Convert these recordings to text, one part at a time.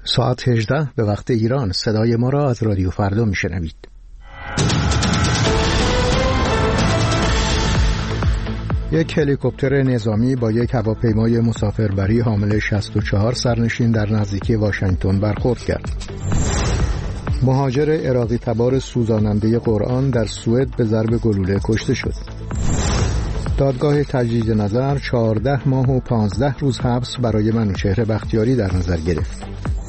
ساعت 18 به وقت ایران. صدای ما را از رادیو فردا میشنوید. یک هلیکوپتر نظامی با یک هواپیمای مسافربری حامل 64 سرنشین در نزدیکی واشنگتن برخورد کرد. مهاجر عراقی تبار سوزاننده قرآن در سوئد به ضرب گلوله کشته شد. دادگاه تجدید نظر 14 ماه و 15 روز حبس برای منوچهر بختیاری در نظر گرفت.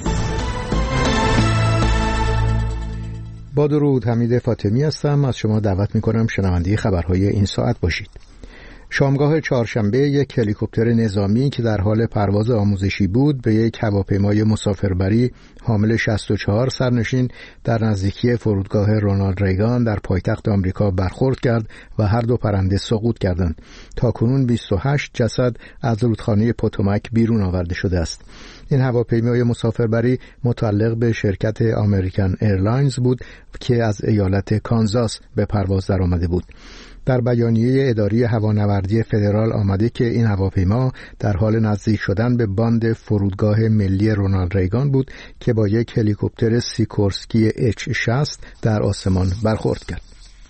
با درود، حمید فاطمی هستم. از شما دعوت می‌کنم شنونده خبرهای این ساعت باشید. شامگاه چهارشنبه یک هلیکوپتر نظامی که در حال پرواز آموزشی بود به یک هواپیمای مسافربری حامل 64 سرنشین در نزدیکی فرودگاه رونالد ریگان در پایتخت آمریکا برخورد کرد و هر دو پرنده سقوط کردند. تاکنون 28 جسد از رودخانه پوتومک بیرون آورده شده است. این هواپیمای مسافربری متعلق به شرکت امریکن ایرلاینز بود که از ایالت کانزاس به پرواز درآمده بود. در بیانیه اداره هوانوردی فدرال آمده که این هواپیما در حال نزدیک شدن به باند فرودگاه ملی رونالد ریگان بود که با یک هلیکوپتر سیکورسکی H-60 در آسمان برخورد کرد.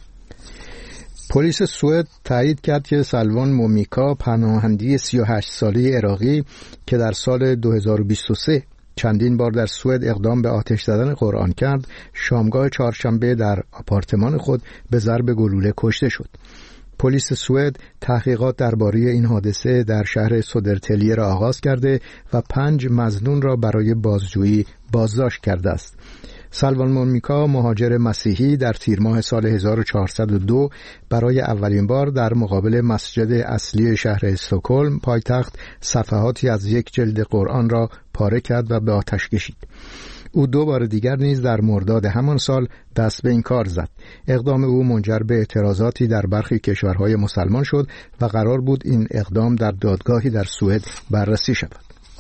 پلیس سوئد تایید کرد که سلوان مومیکا، پناهنده 38 ساله عراقی که در سال 2023 چندین بار در سوئد اقدام به آتش زدن قرآن کرد، شامگاه چهارشنبه در آپارتمان خود به ضرب گلوله کشته شد. پلیس سوئد تحقیقات درباره این حادثه در شهر سودرتلیه را آغاز کرده و 5 مظنون را برای بازجویی بازداشت کرده است. سلوان مومیکا، مهاجر مسیحی، در تیر ماه سال 1402 برای اولین بار در مقابل مسجد اصلی شهر استکهلم پایتخت صفحاتی از یک جلد قرآن را پاره کرد و به آتش کشید. او 2 بار دیگر نیز در مرداد همان سال دست به این کار زد. اقدام او منجر به اعتراضاتی در برخی کشورهای مسلمان شد و قرار بود این اقدام در دادگاهی در سوئد بررسی شود.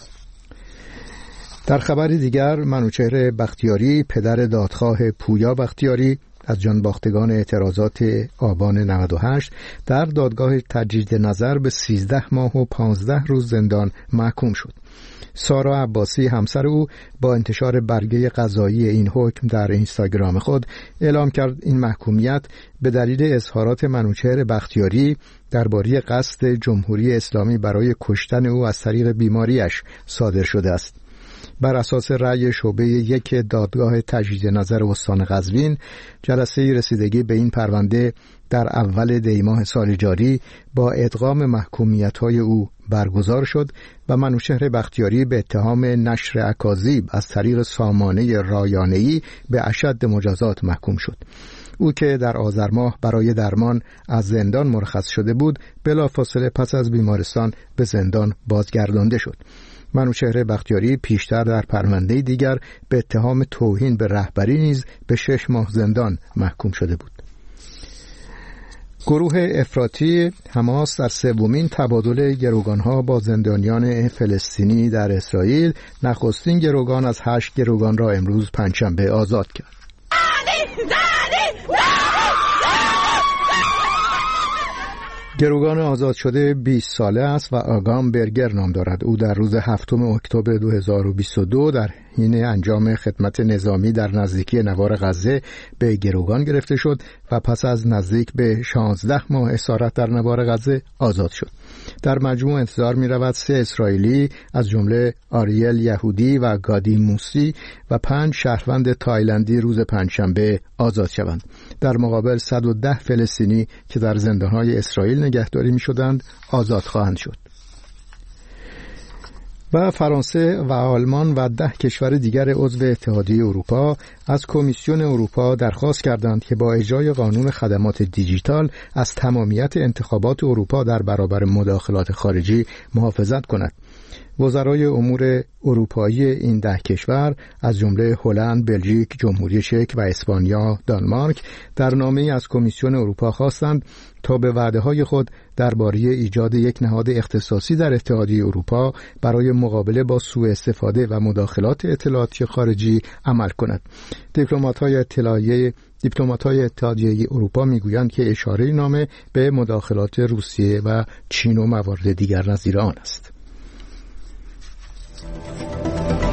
در خبری دیگر، منوچهر بختیاری، پدر دادخواه پویا بختیاری از جانباختگان اعتراضات آبان 98 در دادگاه تجدید نظر به 13 ماه و 15 روز زندان محکوم شد. سارا عباسی، همسر او، با انتشار برگه قضایی این حکم در اینستاگرام خود اعلام کرد این محکومیت به دلیل اظهارات منوچهر بختیاری درباره قصد جمهوری اسلامی برای کشتن او از طریق بیماریش صادر شده است. بر اساس رأی شعبه 1 دادگاه تجدید نظر استان قزوین، جلسه رسیدگی به این پرونده در اول دی ماه سال جاری با ادغام محکومیت‌های او برگزار شد و منوچهر بختیاری به اتهام نشر اکاذیب از طریق سامانه رایانه‌ای به اشد مجازات محکوم شد. او که در آذر ماه برای درمان از زندان مرخص شده بود، بلافاصله پس از بیمارستان به زندان بازگردانده شد. منوچهر بختیاری پیشتر در پرونده دیگر به اتهام توهین به رهبری نیز به 6 ماه زندان محکوم شده بود. گروه افراطی حماس در 3مین تبادل گروگانها با زندانیان فلسطینی در اسرائیل نخستین گروگان از 8 گروگان را امروز پنجشنبه آزاد کرد. گروگان آزاد شده 20 ساله است و آگام برگر نام دارد. او در روز 7 اکتبر 2022 در حین انجام خدمت نظامی در نزدیکی نوار غزه به گروگان گرفته شد و پس از نزدیک به 16 ماه اسارت در نوار غزه آزاد شد. در مجموع انتظار می رود 3 اسرائیلی از جمله آریل یهودی و گادی موسی و 5 شهروند تایلندی روز پنجشنبه آزاد شوند. در مقابل 110 فلسطینی که در زندانهای اسرائیل نگهداری می شدند آزاد خواهند شد. و فرانسه و آلمان و 10 کشور دیگر عضو اتحادیه اروپا از کمیسیون اروپا درخواست کردند که با اجرای قانون خدمات دیجیتال از تمامیت انتخابات اروپا در برابر مداخلات خارجی محافظت کند. وزرای امور اروپایی این 10 کشور از جمله هلند، بلژیک، جمهوری چک و اسپانیا، دانمارک در نامه‌ای از کمیسیون اروپا خواستند تا به وعده‌های خود درباره ایجاد یک نهاد اختصاصی در اتحادیه اروپا برای مقابله با سوء استفاده و مداخلات اطلاعاتی خارجی عمل کند. دیپلمات‌های اتحادیه اروپا میگویند که اشاره نامه به مداخلات روسیه و چین و موارد دیگر نظیر آن است.